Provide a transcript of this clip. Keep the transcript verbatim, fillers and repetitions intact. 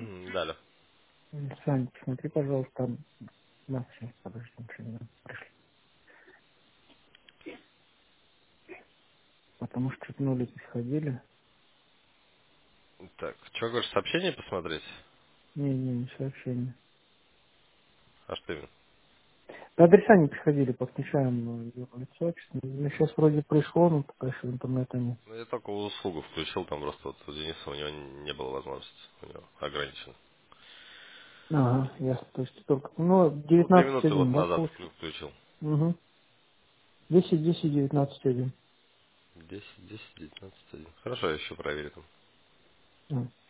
Далее. Сань, посмотри, пожалуйста, на сейчас, подожди, ничего пришли. Потому что что-то нулики сходили. Так, что говоришь, сообщение посмотреть? Не, не, не сообщение. А что именно? Да, адреса не приходили, подключаем его лицо. Ну, сейчас вроде пришло, но пока еще интернета нет. Ну, я только услугу включил, там просто вот у Дениса у него не было возможности, у него ограничено. Ага, ясно. То есть только, ну, Ну, три девятнадцать минуты вот один, да, назад получится? вклю- включил. Угу. десять, десять, девятнадцать один. Десять, десять, девятнадцать, один. Хорошо, я еще проверю там.